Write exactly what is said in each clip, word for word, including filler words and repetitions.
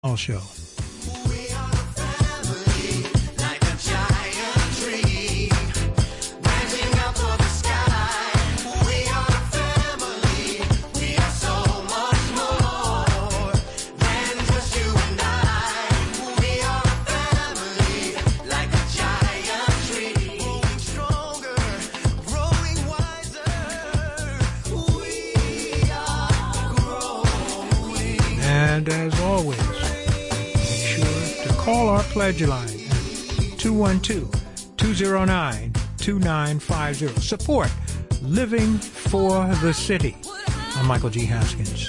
All show. And as always, make sure to call our pledge line at two one two, two zero nine, two nine five zero. Support Living for the City. I'm Michael G. Haskins.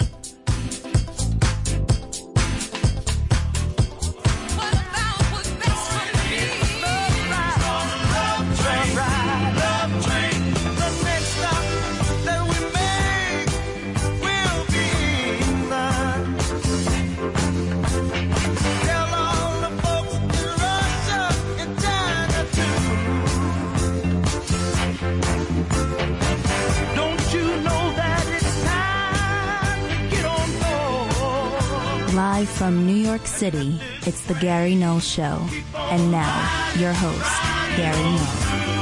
Live from New York City, it's the Gary Null Show. And now, your host, Gary Null.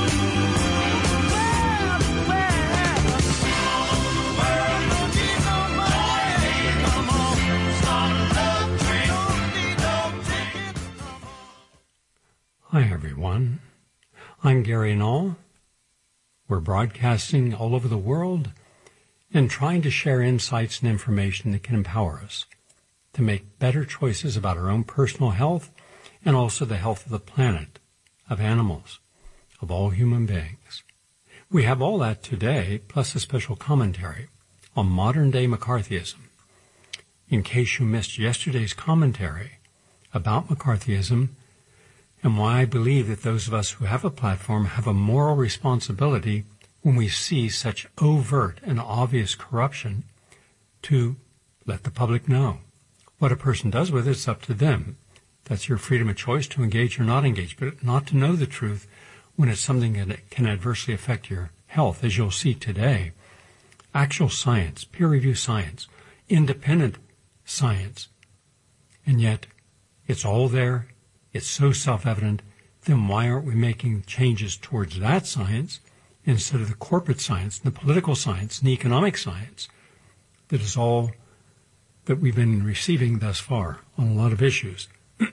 Hi, everyone. I'm Gary Null. We're broadcasting all over the world and trying to share insights and information that can empower us to make better choices about our own personal health and also the health of the planet, of animals, of all human beings. We have all that today, plus a special commentary on modern-day McCarthyism. In case you missed yesterday's commentary about McCarthyism and why I believe that those of us who have a platform have a moral responsibility when we see such overt and obvious corruption to let the public know. What a person does with it is up to them. That's your freedom of choice to engage or not engage, but not to know the truth when it's something that can adversely affect your health, as you'll see today. Actual science, peer-reviewed science, independent science, and yet it's all there. It's so self-evident. Then why aren't we making changes towards that science instead of the corporate science, the political science, and the economic science that is all that we've been receiving thus far on a lot of issues?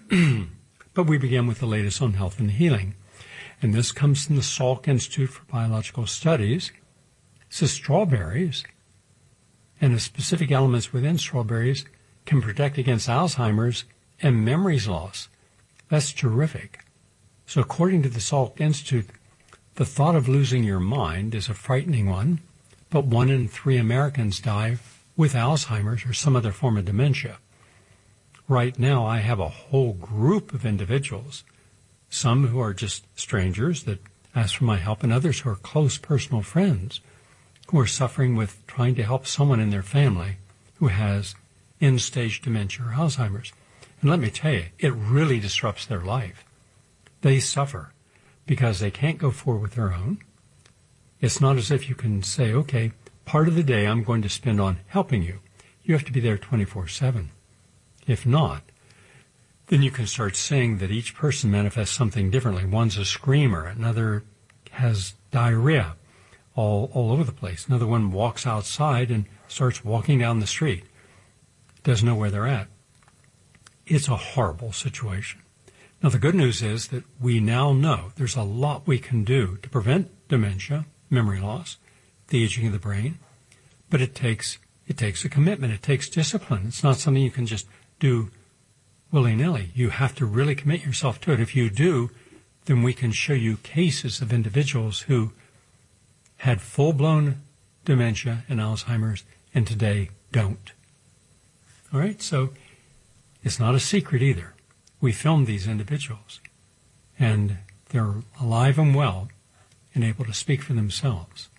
But we begin with the latest on health and healing. And this comes from the Salk Institute for Biological Studies. It says strawberries and the specific elements within strawberries can protect against Alzheimer's and memory loss. That's terrific. So according to the Salk Institute, the thought of losing your mind is a frightening one, but one in three Americans die with Alzheimer's or some other form of dementia. Right now, I have a whole group of individuals, some who are just strangers that ask for my help, and others who are close personal friends who are suffering with trying to help someone in their family who has end-stage dementia or Alzheimer's. And let me tell you, it really disrupts their life. They suffer because they can't go forward with their own. It's not as if you can say, okay, part of the day I'm going to spend on helping you. You have to be there twenty-four seven. If not, then you can start saying that each person manifests something differently. One's a screamer, another has diarrhea all, all over the place. Another one walks outside and starts walking down the street, doesn't know where they're at. It's a horrible situation. Now, the good news is that we now know there's a lot we can do to prevent dementia, memory loss, the aging of the brain, but it takes it takes a commitment. It takes discipline. It's not something you can just do willy-nilly. You have to really commit yourself to it. If you do, then we can show you cases of individuals who had full-blown dementia and Alzheimer's and today don't. All right, so it's not a secret either. We filmed these individuals, and they're alive and well and able to speak for themselves.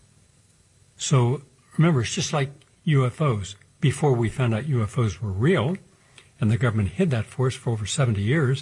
So remember, it's just like U F Os. Before we found out U F Os were real, and the government hid that for us for over seventy years,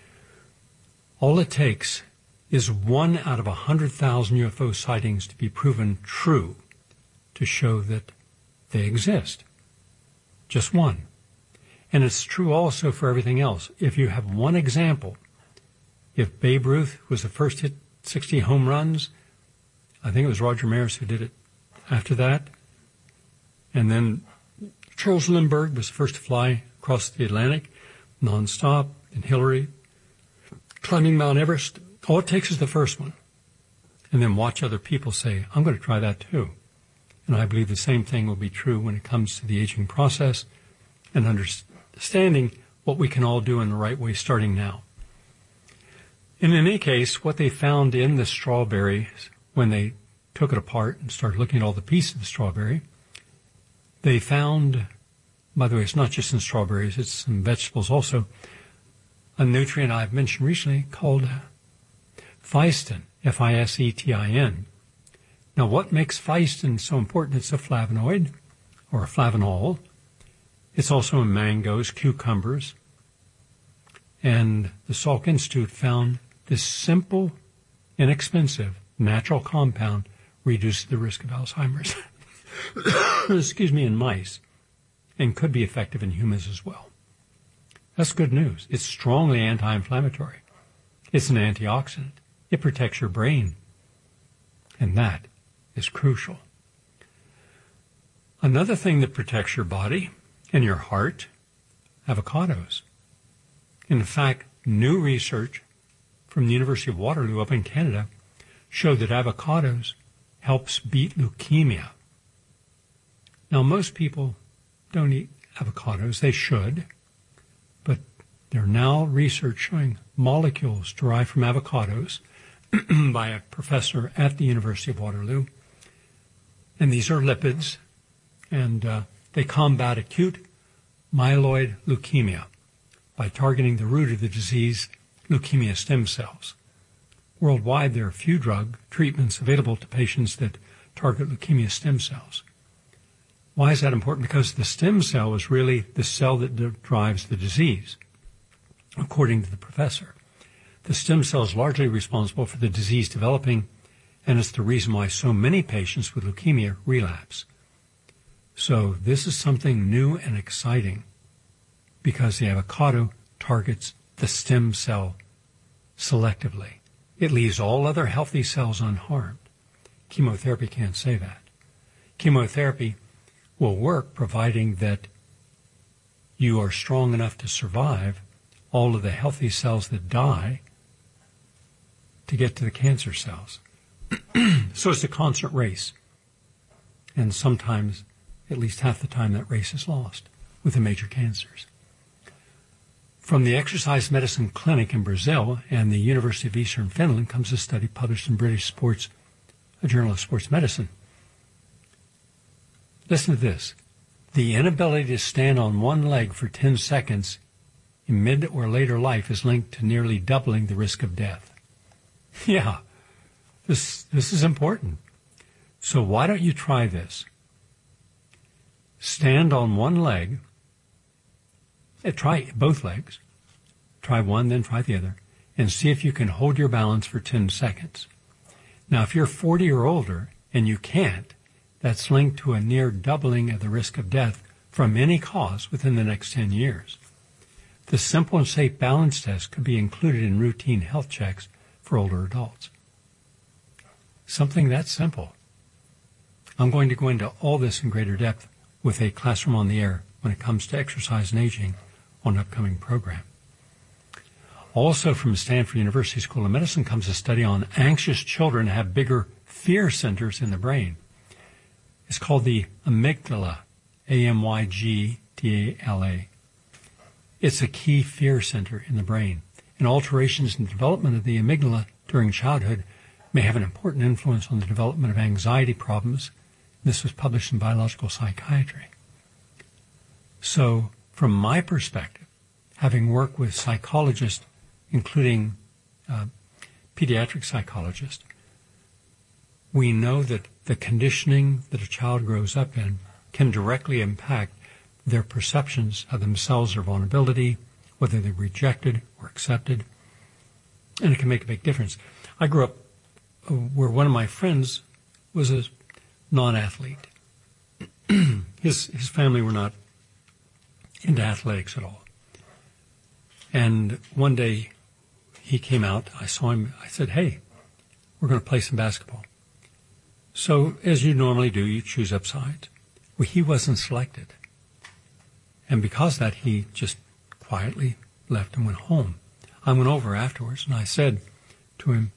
all it takes is one out of one hundred thousand U F O sightings to be proven true to show that they exist. Just one. And it's true also for everything else. If you have one example, if Babe Ruth was the first to hit sixty home runs, I think it was Roger Maris who did it after that. And then Charles Lindbergh was the first to fly across the Atlantic nonstop, and Hillary climbing Mount Everest. All it takes is the first one. And then watch other people say, I'm going to try that too. And I believe the same thing will be true when it comes to the aging process and understanding what we can all do in the right way starting now. And in any case, what they found in the strawberry, when they took it apart and started looking at all the pieces of the strawberry, they found, by the way, it's not just in strawberries, it's in vegetables also, a nutrient I've mentioned recently called fisetin, F I S E T I N. Now, what makes fisetin so important? It's a flavonoid, or a flavonol. It's also in mangoes, cucumbers. And the Salk Institute found this simple, inexpensive, natural compound reduces the risk of Alzheimer's, excuse me, in mice, and could be effective in humans as well. That's good news. It's strongly anti-inflammatory. It's an antioxidant. It protects your brain. And that is crucial. Another thing that protects your body and your heart, avocados. In fact, new research from the University of Waterloo up in Canada showed that avocados helps beat leukemia. Now, most people don't eat avocados. They should. But there are now research showing molecules derived from avocados by a professor at the University of Waterloo. And these are lipids, and uh, they combat acute myeloid leukemia by targeting the root of the disease, leukemia stem cells. Worldwide, there are few drug treatments available to patients that target leukemia stem cells. Why is that important? Because the stem cell is really the cell that drives the disease, according to the professor. The stem cell is largely responsible for the disease developing, and it's the reason why so many patients with leukemia relapse. So this is something new and exciting because the avocado targets the stem cell selectively. It leaves all other healthy cells unharmed. Chemotherapy can't say that. Chemotherapy will work providing that you are strong enough to survive all of the healthy cells that die to get to the cancer cells. So it's a constant race. And sometimes, at least half the time, that race is lost with the major cancers. From the Exercise Medicine Clinic in Brazil and the University of Eastern Finland comes a study published in British Sports, a Journal of Sports Medicine. Listen to this. The inability to stand on one leg for ten seconds in mid or later life is linked to nearly doubling the risk of death. Yeah, this, this is important. So why don't you try this? Stand on one leg. Uh, try both legs. Try one, then try the other, and see if you can hold your balance for ten seconds. Now, if you're forty or older and you can't, that's linked to a near doubling of the risk of death from any cause within the next ten years. The simple and safe balance test could be included in routine health checks for older adults. Something that simple. I'm going to go into all this in greater depth with a Classroom on the Air when it comes to exercise and aging on an upcoming program. Also from Stanford University School of Medicine comes a study on anxious children have bigger fear centers in the brain. It's called the amygdala, A M Y G D A L A. It's a key fear center in the brain, and alterations in the development of the amygdala during childhood may have an important influence on the development of anxiety problems. This was published in Biological Psychiatry. So, from my perspective, having worked with psychologists, including uh, pediatric psychologists, we know that the conditioning that a child grows up in can directly impact their perceptions of themselves or vulnerability, whether they're rejected or accepted, and it can make a big difference. I grew up where one of my friends was a non-athlete. his his family were not into athletics at all. And one day he came out, I saw him, I said, hey, we're going to play some basketball. So as you normally do, you choose up sides. Well, he wasn't selected. And because of that, he just quietly left and went home. I went over afterwards and I said to him,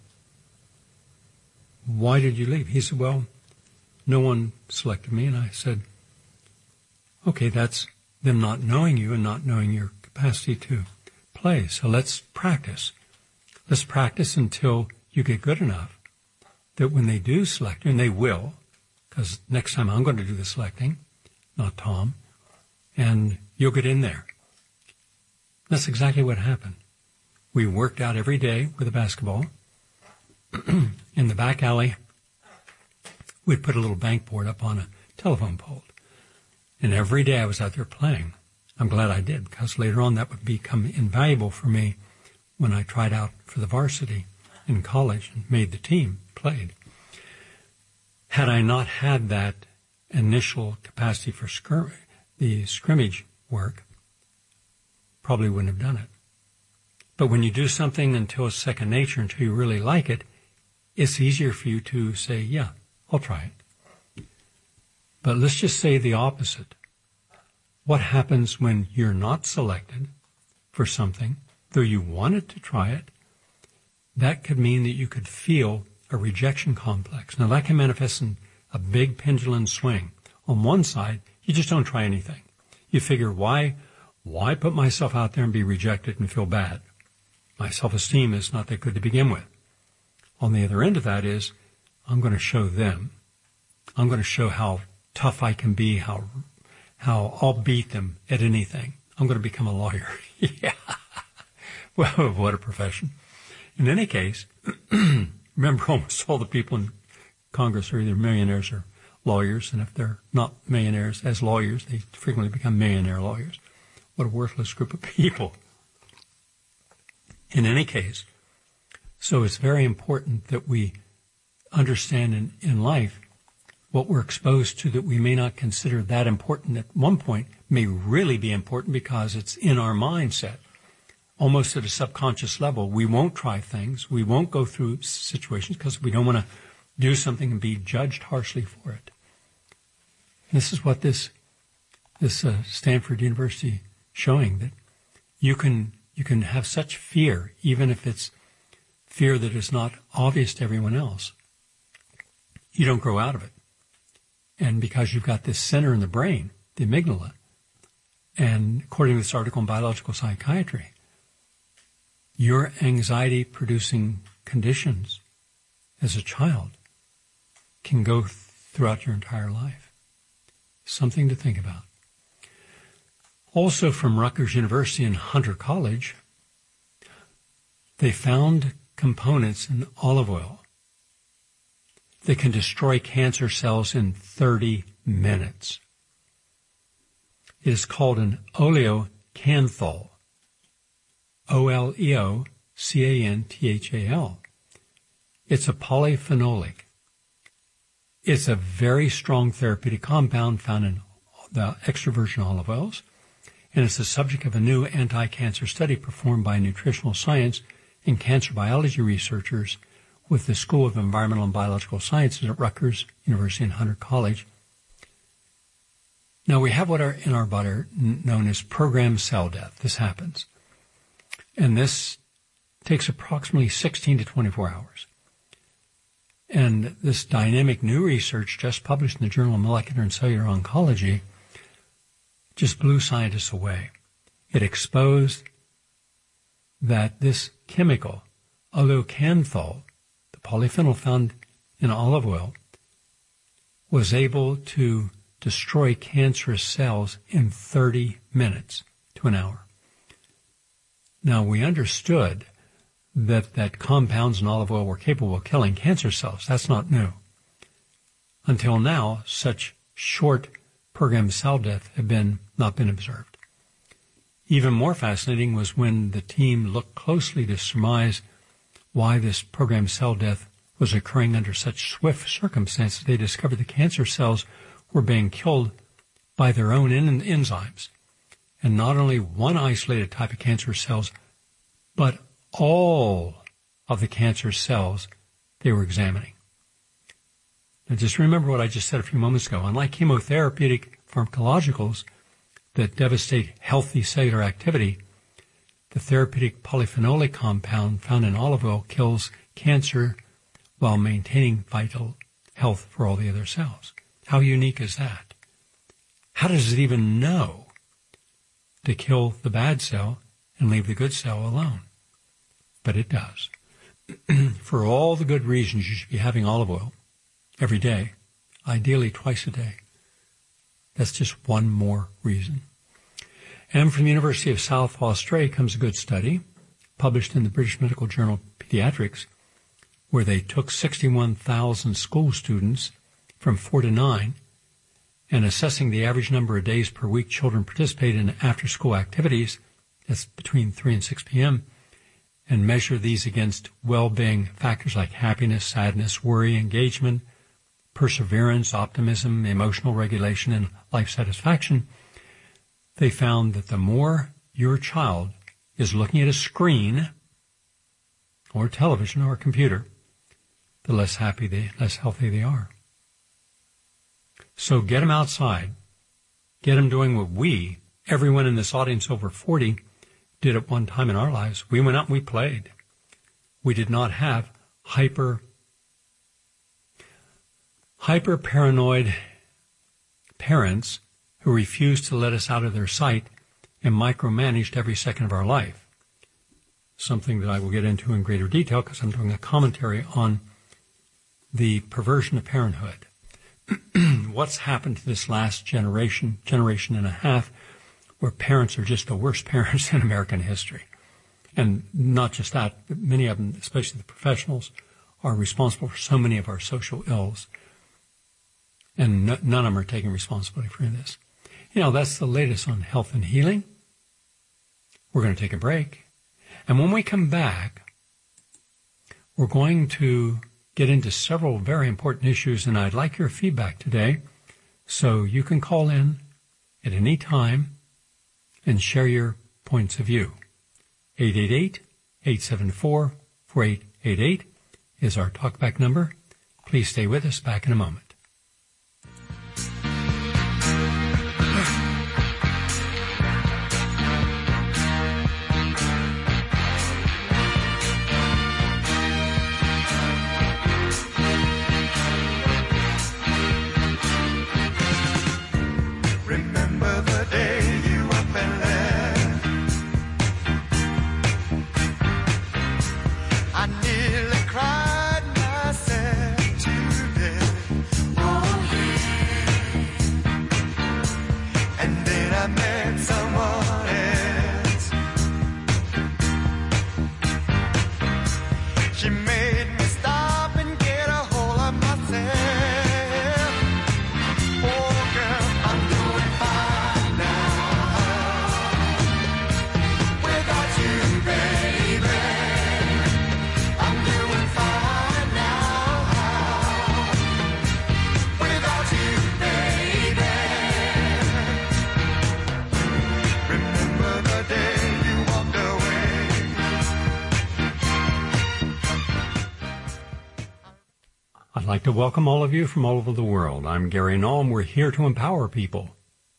why did you leave? He said, well, no one selected me. And I said, okay, that's them not knowing you and not knowing your capacity to play. So let's practice. Let's practice until you get good enough that when they do select you, and they will, because next time I'm going to do the selecting, not Tom, and you'll get in there. That's exactly what happened. We worked out every day with a basketball. In the back alley, we'd put a little bank board up on a telephone pole. And every day I was out there playing. I'm glad I did, because later on that would become invaluable for me when I tried out for the varsity in college and made the team, played. Had I not had that initial capacity for scrim- the scrimmage work, probably wouldn't have done it. But when you do something until it's second nature, until you really like it, it's easier for you to say, yeah, I'll try it. But let's just say the opposite. What happens when you're not selected for something, though you wanted to try it? That could mean that you could feel a rejection complex. Now, that can manifest in a big pendulum swing. On one side, you just don't try anything. You figure, why, why put myself out there and be rejected and feel bad? My self-esteem is not that good to begin with. On the other end of that is, I'm going to show them. I'm going to show how tough I can be, how how I'll beat them at anything. I'm going to become a lawyer. Yeah. Well, what a profession. In any case, remember, almost all the people in Congress are either millionaires or lawyers, and if they're not millionaires as lawyers, they frequently become millionaire lawyers. What a worthless group of people. In any case, so it's very important that we understand in, in life what we're exposed to that we may not consider that important at one point may really be important because it's in our mindset. Almost at a subconscious level, we won't try things. We won't go through situations because we don't want to do something and be judged harshly for it. And this is what this this uh, Stanford University showing, that you can you can have such fear, even if it's fear that is not obvious to everyone else. You don't grow out of it. And because you've got this center in the brain, the amygdala, and according to this article in Biological Psychiatry, your anxiety-producing conditions as a child can go throughout your entire life. Something to think about. Also from Rutgers University and Hunter College, they found components in olive oil that can destroy cancer cells in thirty minutes. It is called an oleocanthal. O L E O C A N T H A L. It's a polyphenolic. It's a very strong therapeutic compound found in the extra virgin olive oils, and it's the subject of a new anti-cancer study performed by nutritional science and cancer biology researchers with the School of Environmental and Biological Sciences at Rutgers University and Hunter College. Now, we have what are in our body are known as programmed cell death. This happens. And this takes approximately sixteen to twenty-four hours. And this dynamic new research just published in the Journal of Molecular and Cellular Oncology just blew scientists away. It exposed that this chemical, oleocanthal, the polyphenol found in olive oil, was able to destroy cancerous cells in thirty minutes to an hour. Now, we understood that, that compounds in olive oil were capable of killing cancer cells. That's not new. Until now, such short programmed cell death have been not been observed. Even more fascinating was when the team looked closely to surmise why this programmed cell death was occurring under such swift circumstances. They discovered the cancer cells were being killed by their own en- enzymes. and not only one isolated type of cancer cells, but all of the cancer cells they were examining. Now just remember what I just said a few moments ago. Unlike chemotherapeutic pharmacologicals that devastate healthy cellular activity, the therapeutic polyphenolic compound found in olive oil kills cancer while maintaining vital health for all the other cells. How unique is that? How does it even know to kill the bad cell and leave the good cell alone? But it does. For all the good reasons you should be having olive oil every day, ideally twice a day. That's just one more reason. And from the University of South Australia comes a good study published in the British Medical Journal of Pediatrics, where they took sixty-one thousand school students from four to nine and assessing the average number of days per week children participate in after-school activities, that's between three and six p.m., and measure these against well-being factors like happiness, sadness, worry, engagement, perseverance, optimism, emotional regulation, and life satisfaction. They found that the more your child is looking at a screen or television or a computer, the less happy they, less healthy they are. So get them outside. Get them doing what we, everyone in this audience over forty, did at one time in our lives. We went out and we played. We did not have hyper, hyper paranoid parents who refused to let us out of their sight and micromanaged every second of our life. Something that I will get into in greater detail because I'm doing a commentary on the perversion of parenthood. What's happened to this last generation, generation and a half, where parents are just the worst parents in American history. And not just that, but many of them, especially the professionals, are responsible for so many of our social ills. And no, none of them are taking responsibility for this. You know, that's the latest on health and healing. We're going to take a break. And when we come back, we're going to get into several very important issues, and I'd like your feedback today. So you can call in at any time and share your points of view. eight eight eight, eight seven four, four eight eight eight is our talkback number. Please stay with us. Back in a moment. I'd like to welcome all of you from all over the world. I'm Gary Null, and we're here to empower people.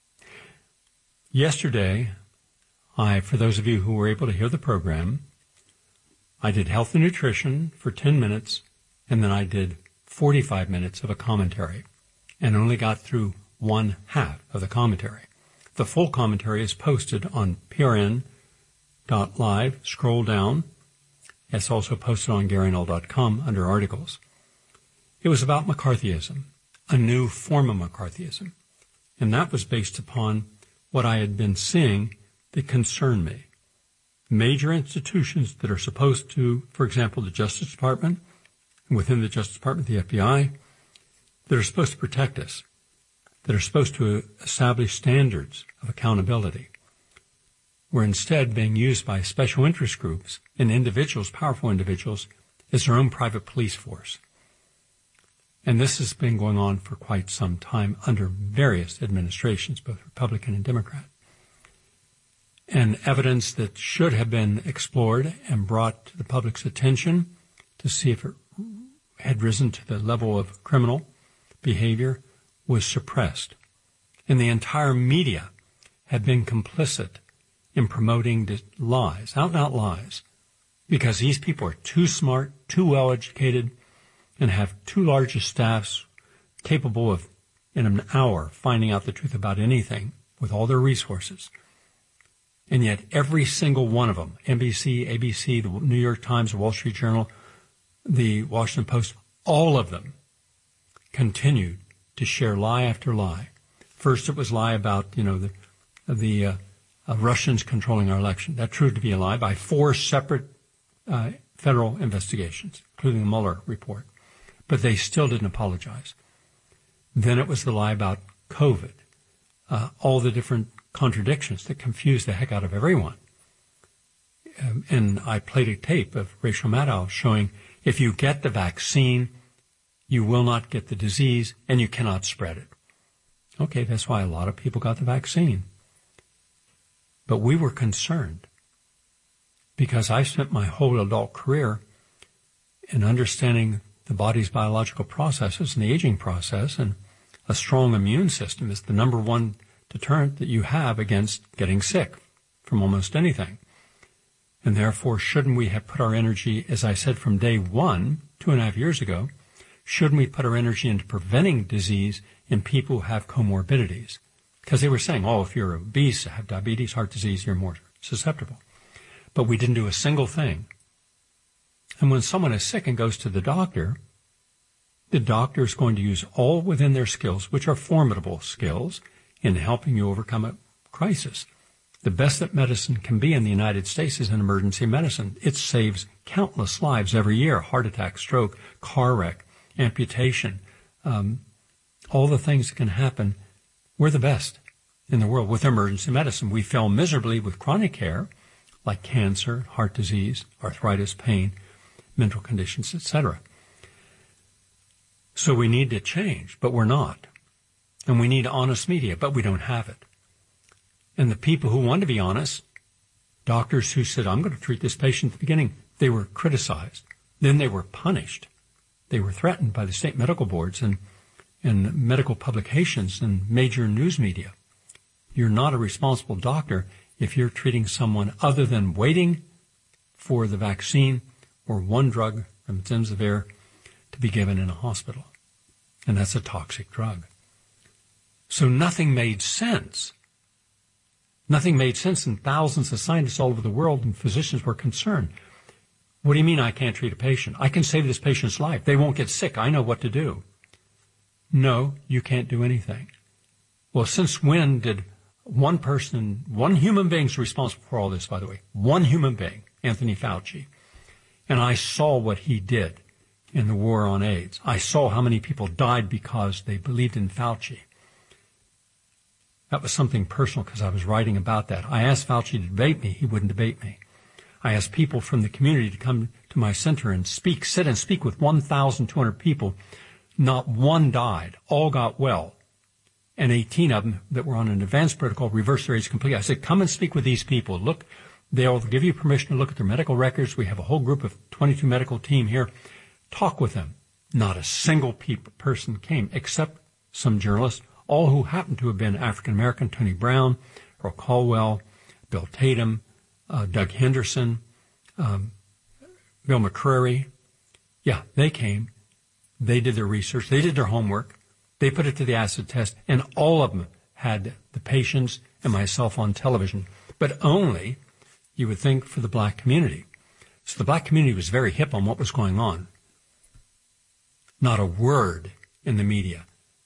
Yesterday, I, for those of you who were able to hear the program, I did health and nutrition for ten minutes, and then I did forty-five minutes of a commentary, and only got through one half of the commentary. The full commentary is posted on P R N dot live. Scroll down. It's also posted on Gary Null dot com under articles. It was about McCarthyism, a new form of McCarthyism. And that was based upon what I had been seeing that concerned me. Major institutions that are supposed to, for example, the Justice Department, and within the Justice Department, the F B I, that are supposed to protect us, that are supposed to establish standards of accountability, were instead being used by special interest groups and individuals, powerful individuals, as their own private police force. And this has been going on for quite some time under various administrations, both Republican and Democrat. and evidence that should have been explored and brought to the public's attention to see if it had risen to the level of criminal behavior was suppressed. And the entire media had been complicit in promoting lies, out-and-out lies, because these people are too smart, too well-educated, and have too large a staffs capable of, in an hour, finding out the truth about anything with all their resources. And yet every single one of them, N B C, A B C, the New York Times, the Wall Street Journal, the Washington Post, all of them continued to share lie after lie. First it was lie about, you know, the, the uh, uh, Russians controlling our election. That proved to be a lie by four separate uh, federal investigations, including the Mueller report. But they still didn't apologize. Then it was the lie about COVID, uh, all the different contradictions that confused the heck out of everyone. Um, and I played a tape of Rachel Maddow showing if you get the vaccine, you will not get the disease and you cannot spread it. Okay, that's why a lot of people got the vaccine. But we were concerned because I spent my whole adult career in understanding the body's biological processes and the aging process, and a strong immune system is the number one deterrent that you have against getting sick from almost anything. And therefore, shouldn't we have put our energy, as I said from day one, two and a half years ago, shouldn't we put our energy into preventing disease in people who have comorbidities? Because they were saying, oh, if you're obese, have diabetes, heart disease, you're more susceptible. But we didn't do a single thing. And when someone is sick and goes to the doctor, the doctor is going to use all within their skills, which are formidable skills, in helping you overcome a crisis. The best that medicine can be in the United States is in emergency medicine. It saves countless lives every year: heart attack, stroke, car wreck, amputation, um, all the things that can happen. We're the best in the world with emergency medicine. We fail miserably with chronic care, like cancer, heart disease, arthritis, pain, mental conditions, et cetera. So we need to change, but we're not. And we need honest media, but we don't have it. And the people who want to be honest, doctors who said, I'm going to treat this patient at the beginning, they were criticized. Then they were punished. They were threatened by the state medical boards and, and medical publications and major news media. You're not a responsible doctor if you're treating someone other than waiting for the vaccine or one drug, remdesivir, to be given in a hospital. And that's a toxic drug. So nothing made sense. Nothing made sense, and thousands of scientists all over the world and physicians were concerned. What do you mean I can't treat a patient? I can save this patient's life. They won't get sick. I know what to do. No, you can't do anything. Well, since when did one person, one human being is responsible for all this, by the way, one human being, Anthony Fauci. And I saw what he did in the war on AIDS. I saw how many people died because they believed in Fauci. That was something personal because I was writing about that. I asked Fauci to debate me. He wouldn't debate me. I asked people from the community to come to my center and speak, sit and speak with one thousand two hundred people. Not one died. All got well. And eighteen of them that were on an advanced protocol reversed their AIDS completely. I said, come and speak with these people. Look, they'll give you permission to look at their medical records. We have a whole group of twenty-two medical team here. Talk with them. Not a single pe- person came except some journalists, all who happened to have been African-American: Tony Brown, Earl Caldwell, Bill Tatum, uh, Doug Henderson, um, Bill McCreary. Yeah, they came. They did their research. They did their homework. They put it to the acid test, and all of them had the patients and myself on television, but only, you would think, for the black community. So the black community was very hip on what was going on. Not a word in the media.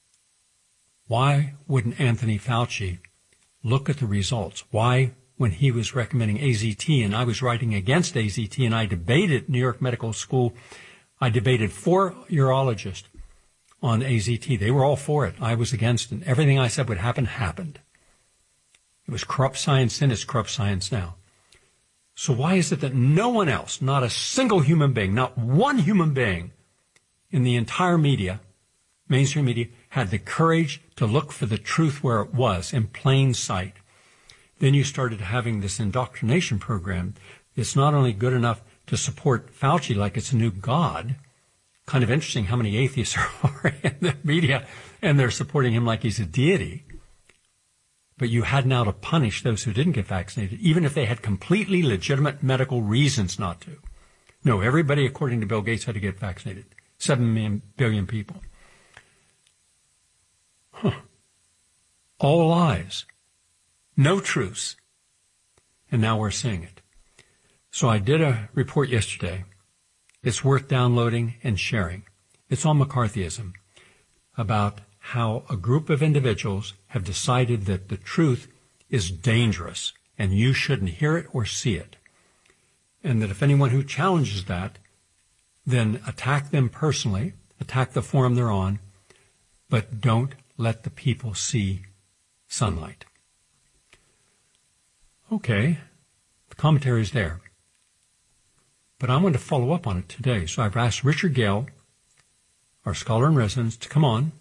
Why wouldn't Anthony Fauci look at the results? Why, when he was recommending A Z T and I was writing against A Z T and I debated New York Medical School, I debated four urologists on A Z T. They were all for it. I was against it. Everything I said would happen, happened. It was corrupt science then, it's corrupt science now. So why is it that no one else, not a single human being, not one human being in the entire media, mainstream media, had the courage to look for the truth where it was, in plain sight? then you started having this indoctrination program. It's not only good enough to support Fauci like it's a new god. Kind of interesting how many atheists are in the media, and they're supporting him like he's a deity. But you had now to punish those who didn't get vaccinated, even if they had completely legitimate medical reasons not to. No, everybody, according to Bill Gates, had to get vaccinated. Seven billion people. Huh. All lies. No truths. And now we're seeing it. So I did a report yesterday. It's worth downloading and sharing. It's on McCarthyism, about how a group of individuals have decided that the truth is dangerous and you shouldn't hear it or see it. And that if anyone who challenges that, then attack them personally, attack the forum they're on, but don't let the people see sunlight. Okay, the commentary is there. But I want to follow up on it today. So I've asked Richard Gale, our scholar in residence, to come on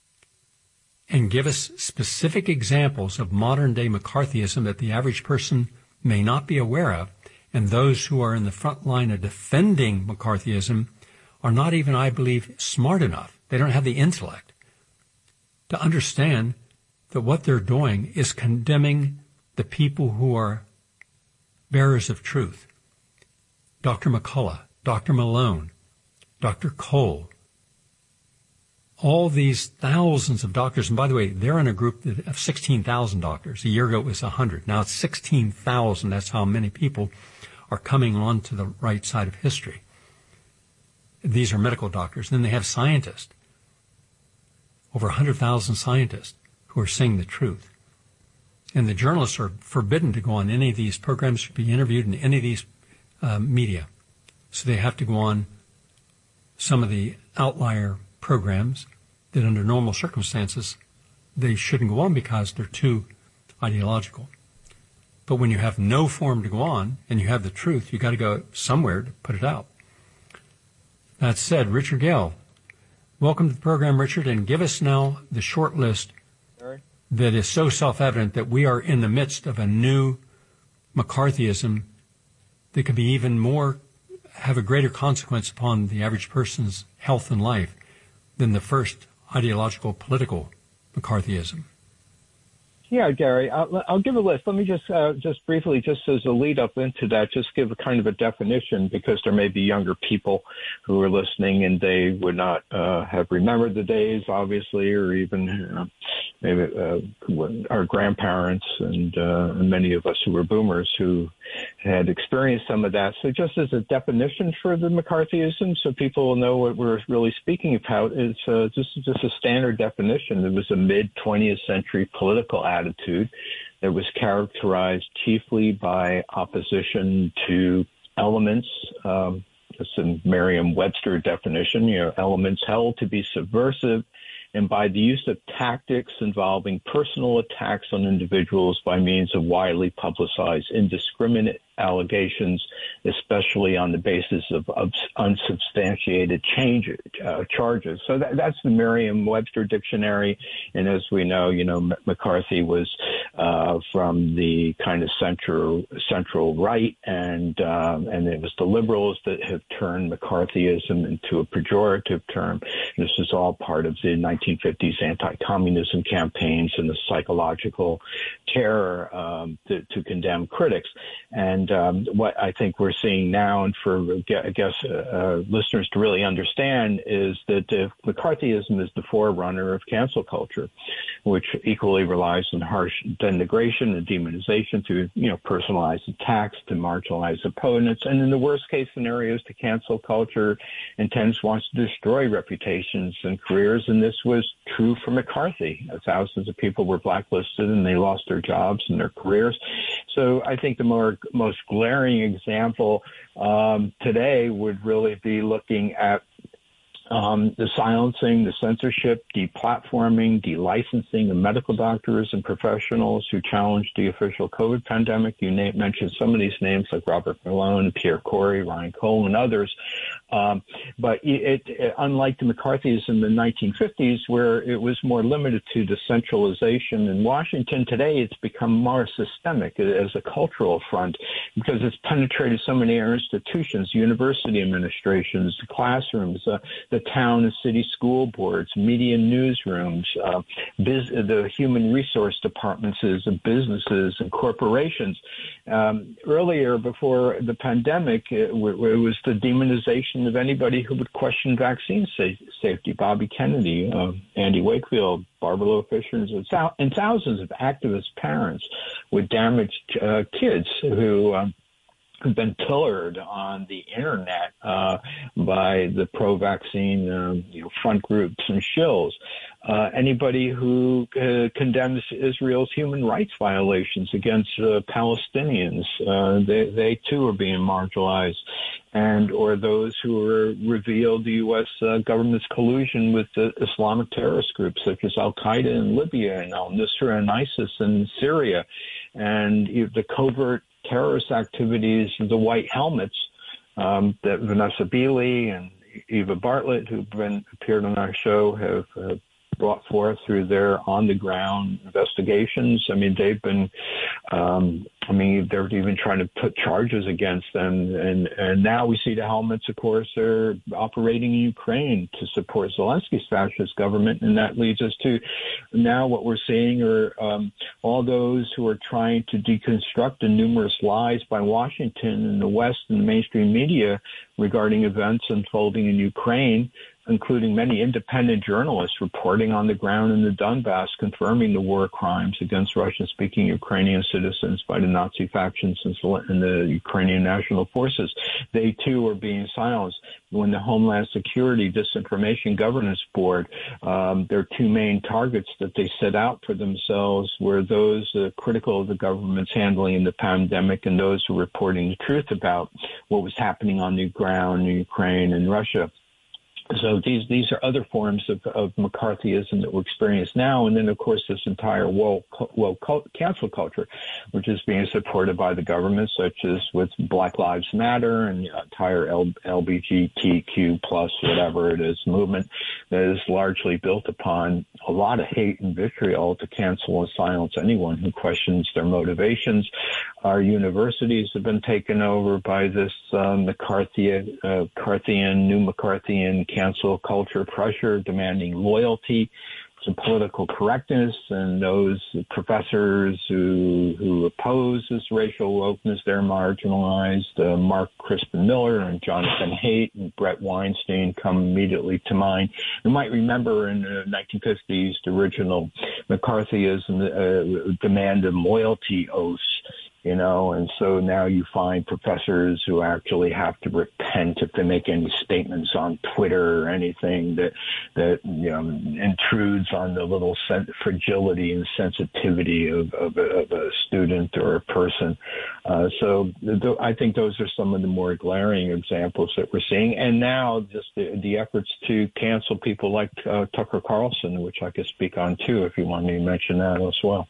and give us specific examples of modern-day McCarthyism that the average person may not be aware of, and those who are in the front line of defending McCarthyism are not even, I believe, smart enough. They don't have the intellect to understand that what they're doing is condemning the people who are bearers of truth. Doctor McCullough, Doctor Malone, Doctor Cole, all these thousands of doctors. And by the way, they're in a group of sixteen thousand doctors. A year ago it was one hundred. Now it's sixteen thousand. That's how many people are coming on to the right side of history. These are medical doctors. Then they have scientists. Over one hundred thousand scientists who are saying the truth. And the journalists are forbidden to go on any of these programs, to be interviewed in any of these uh, media. So they have to go on some of the outlier programs that under normal circumstances they shouldn't go on because they're too ideological. But when you have no forum to go on and you have the truth, you got to go somewhere to put it out. That said, Richard Gale, welcome to the program, Richard, and give us now the short list that is so self-evident that we are in the midst of a new McCarthyism that could be even more, have a greater consequence upon the average person's health and life than the first ideological political McCarthyism. Yeah, Gary, I'll, I'll give a list. Let me just uh, just briefly, just as a lead up into that, just give a kind of a definition, because there may be younger people who are listening and they would not uh, have remembered the days, obviously, or even uh, maybe uh, our grandparents and, uh, and many of us who were boomers who had experienced some of that. So just as a definition for the McCarthyism, so people will know what we're really speaking about, is uh, just, just a standard definition. It was a mid-twentieth century political attitude that was characterized chiefly by opposition to elements, um, it's a Merriam-Webster definition, you know, elements held to be subversive, and by the use of tactics involving personal attacks on individuals by means of widely publicized indiscriminate allegations, especially on the basis of, of unsubstantiated change, uh, charges. So that, that's the Merriam-Webster dictionary. And as we know, you know, McCarthy was uh, from the kind of central central right, and um, and it was the liberals that have turned McCarthyism into a pejorative term. This is all part of the nineteen fifties anti-communism campaigns and the psychological terror um, to, to condemn critics. And um, what I think we're seeing now, and for I guess uh, uh, listeners to really understand, is that uh, McCarthyism is the forerunner of cancel culture, which equally relies on harsh denigration and demonization to, you know, personalized attacks to marginalize opponents, and in the worst case scenarios, to cancel culture intends wants to destroy reputations and careers. And this was true for McCarthy. Thousands of people were blacklisted and they lost their jobs and their careers. So I think the more most glaring example um, today would really be looking at Um, the silencing, the censorship, deplatforming, delicensing of medical doctors and professionals who challenged the official COVID pandemic. You name, mentioned some of these names like Robert Malone, Pierre Corey, Ryan Cole, and others. Um, but it, it, unlike the McCarthyism in the nineteen fifties, where it was more limited to the centralization in Washington, today it's become more systemic as a cultural front because it's penetrated so many institutions, university administrations, classrooms, uh, the town and city school boards, media newsrooms, uh, biz- the human resource departments of businesses and corporations. Um, earlier, before the pandemic, it, w- it was the demonization of anybody who would question vaccine sa- safety. Bobby Kennedy, uh, Andy Wakefield, Barbara Loe Fisher, and, thou- and thousands of activist parents with damaged uh, kids who um, have been pillared on the internet uh, by the pro-vaccine um, you know, front groups and shills. Uh, anybody who uh, condemns Israel's human rights violations against uh, Palestinians, uh, they, they too are being marginalized. And or those who are revealed the U S uh, government's collusion with the Islamic terrorist groups such as Al-Qaeda in Libya and al-Nusra and ISIS in Syria, and you know, the covert terrorist activities of the White Helmets um, that Vanessa Beeley and Eva Bartlett, who've been appeared on our show, have uh, brought forth through their on-the-ground investigations. I mean, they've been, um, I mean, they're even trying to put charges against them. And, and now we see the Helmets, of course, are operating in Ukraine to support Zelensky's fascist government. And that leads us to now what we're seeing are um, all those who are trying to deconstruct the numerous lies by Washington and the West and the mainstream media regarding events unfolding in Ukraine, including many independent journalists reporting on the ground in the Donbass, confirming the war crimes against Russian-speaking Ukrainian citizens by the Nazi factions and the Ukrainian National Forces. They, too, are being silenced. When the Homeland Security Disinformation Governance Board, um, their two main targets that they set out for themselves were those uh, critical of the government's handling of the pandemic and those who were reporting the truth about what was happening on the ground in Ukraine and Russia. So these these are other forms of, of McCarthyism that we're experiencing now. And then, of course, this entire woke, woke cancel culture, which is being supported by the government, such as with Black Lives Matter and the entire L G B T Q plus, whatever it is, movement that is largely built upon a lot of hate and vitriol to cancel and silence anyone who questions their motivations. Our universities have been taken over by this uh, McCarthy, uh, McCarthyian, new McCarthyian cancel culture pressure, demanding loyalty to political correctness, and those professors who who oppose this racial wokeness, they're marginalized. Uh, Mark Crispin Miller and Jonathan Haidt and Brett Weinstein come immediately to mind. You might remember in the nineteen fifties, the original McCarthyism uh, demanded loyalty oaths. You know, and so now you find professors who actually have to repent if they make any statements on Twitter or anything that, that you know, intrudes on the little sen- fragility and sensitivity of, of, a, of a student or a person. Uh, so th- I think those are some of the more glaring examples that we're seeing. And now just the, the efforts to cancel people like uh, Tucker Carlson, which I could speak on too, if you want me to mention that as well.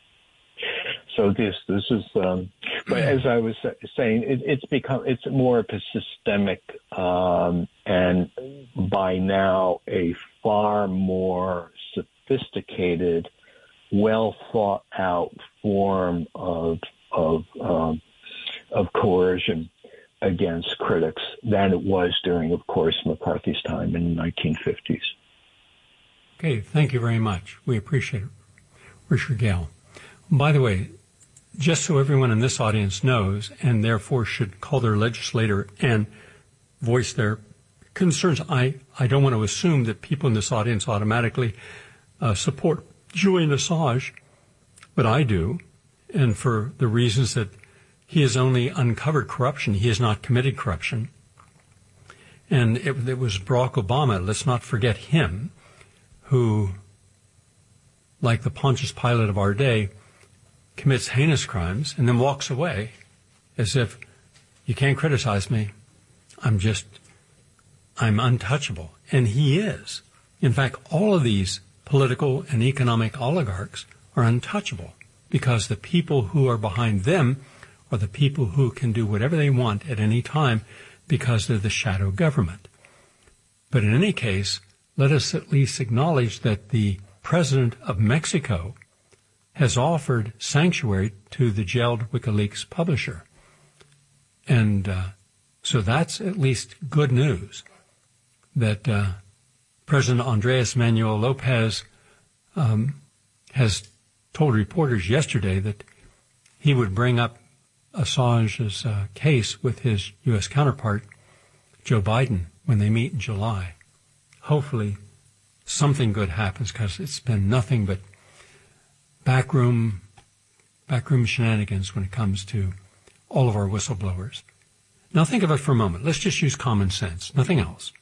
So this this is, um, but as I was saying, it, it's become it's more of a systemic um, and by now a far more sophisticated, well thought out form of of um, of coercion against critics than it was during, of course, McCarthy's time in the nineteen fifties. Okay, thank you very much. We appreciate it, Richard Gale. By the way, just so everyone in this audience knows, and therefore should call their legislator and voice their concerns, I, I don't want to assume that people in this audience automatically uh, support Julian Assange, but I do, and for the reasons that he has only uncovered corruption. He has not committed corruption. And it, it was Barack Obama, let's not forget him, who, like the Pontius Pilate of our day, commits heinous crimes and then walks away as if you can't criticize me. I'm just, I'm untouchable. And he is. In fact, all of these political and economic oligarchs are untouchable because the people who are behind them are the people who can do whatever they want at any time because they're the shadow government. But in any case, let us at least acknowledge that the president of Mexico has offered sanctuary to the jailed WikiLeaks publisher. And uh, so that's at least good news that uh, President Andres Manuel Lopez um, has told reporters yesterday that he would bring up Assange's uh, case with his U S counterpart, Joe Biden, when they meet in July. Hopefully something good happens because it's been nothing but backroom, backroom shenanigans when it comes to all of our whistleblowers. Now think of it for a moment. Let's just use common sense, nothing else.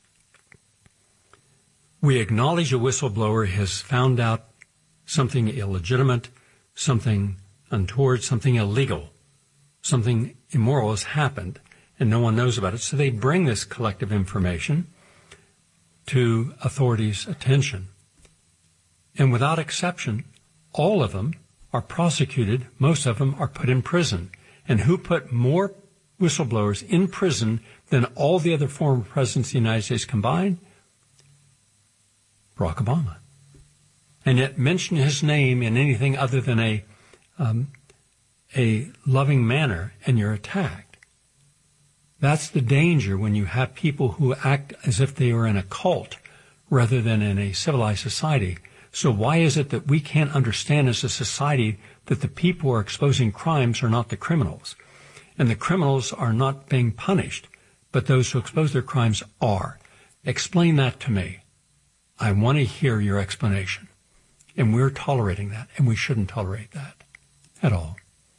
We acknowledge a whistleblower has found out something illegitimate, something untoward, something illegal, something immoral has happened, and no one knows about it. So they bring this collective information to authorities' attention. And without exception, all of them are prosecuted. Most of them are put in prison. And who put more whistleblowers in prison than all the other former presidents of the United States combined? Barack Obama. And yet mention his name in anything other than a um, a loving manner and you're attacked. That's the danger when you have people who act as if they were in a cult rather than in a civilized society. So why is it that we can't understand as a society that the people who are exposing crimes are not the criminals? And the criminals are not being punished, but those who expose their crimes are. Explain that to me. I want to hear your explanation. And we're tolerating that, and we shouldn't tolerate that at all.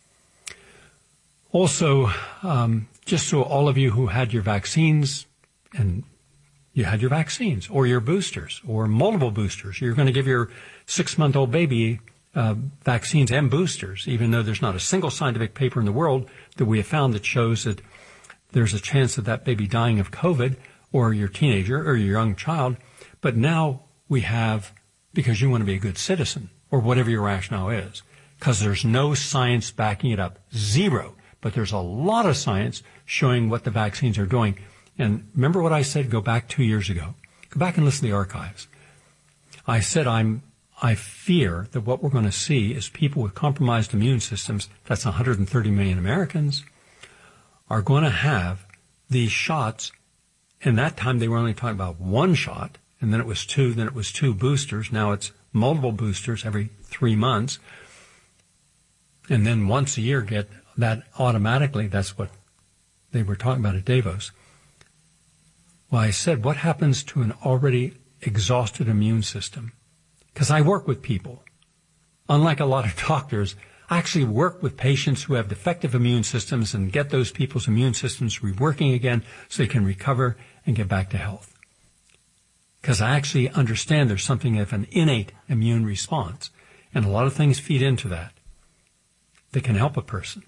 Also, um, just so all of you who had your vaccines, and you had your vaccines, or your boosters, or multiple boosters, you're going to give your six-month-old baby uh, vaccines and boosters, even though there's not a single scientific paper in the world that we have found that shows that there's a chance of that baby dying of COVID, or your teenager, or your young child. But now we have, because you want to be a good citizen, or whatever your rationale is, because there's no science backing it up. Zero. But there's a lot of science showing what the vaccines are doing. And remember what I said, go back two years ago. Go back and listen to the archives. I said I'm, I fear that what we're going to see is people with compromised immune systems, that's one hundred thirty million Americans, are going to have these shots. And that time they were only talking about one shot, and then it was two, then it was two boosters. Now it's multiple boosters every three months. And then once a year get that automatically. That's what they were talking about at Davos. Well, I said, what happens to an already exhausted immune system? Because I work with people. Unlike a lot of doctors, I actually work with patients who have defective immune systems and get those people's immune systems reworking again so they can recover and get back to health. Because I actually understand there's something of an innate immune response. And a lot of things feed into that that can help a person.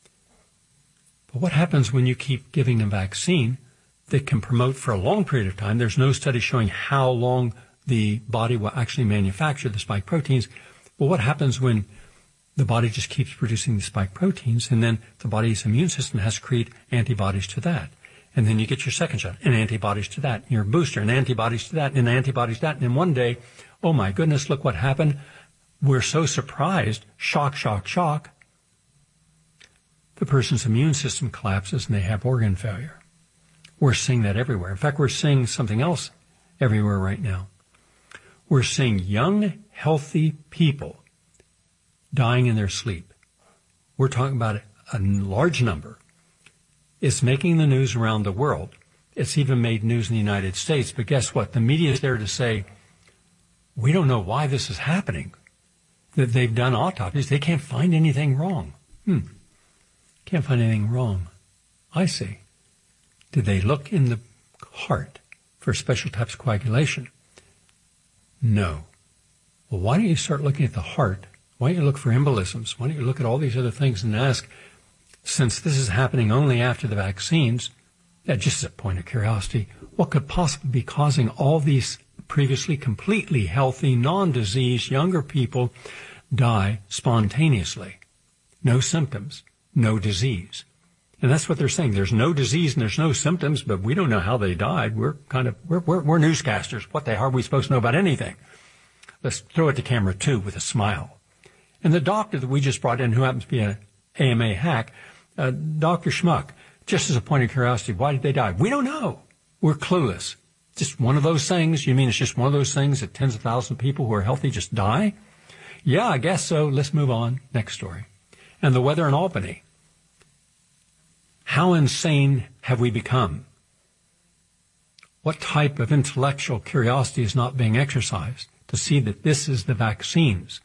But what happens when you keep giving a vaccine that can promote for a long period of time? There's no study showing how long the body will actually manufacture the spike proteins. Well, what happens when the body just keeps producing the spike proteins and then the body's immune system has to create antibodies to that? And then you get your second shot and antibodies to that, and your booster and antibodies to that and antibodies to that. And then one day, oh my goodness, look what happened. We're so surprised, shock, shock, shock. The person's immune system collapses and they have organ failure. We're seeing that everywhere. In fact, we're seeing something else everywhere right now. We're seeing young, healthy people dying in their sleep. We're talking about a large number. It's making the news around the world. It's even made news in the United States. But guess what? The media is there to say, we don't know why this is happening. That they've done autopsies. They can't find anything wrong. Hmm. Can't find anything wrong. I see. Did they look in the heart for special types of coagulation? No. Well, why don't you start looking at the heart? Why don't you look for embolisms? Why don't you look at all these other things and ask, since this is happening only after the vaccines, uh, just as a point of curiosity, what could possibly be causing all these previously completely healthy, non-diseased younger people die spontaneously? No symptoms, no disease. And that's what they're saying. There's no disease and there's no symptoms, but we don't know how they died. We're kind of, we're, we're, we're newscasters. What the hell are we supposed to know about anything? Let's throw it to camera two with a smile. And the doctor that we just brought in, who happens to be an A M A hack, uh, Doctor Schmuck, just as a point of curiosity, why did they die? We don't know. We're clueless. Just one of those things? You mean it's just one of those things that tens of thousands of people who are healthy just die? Yeah, I guess so. Let's move on. Next story. And the weather in Albany. How insane have we become? What type of intellectual curiosity is not being exercised to see that this is the vaccines?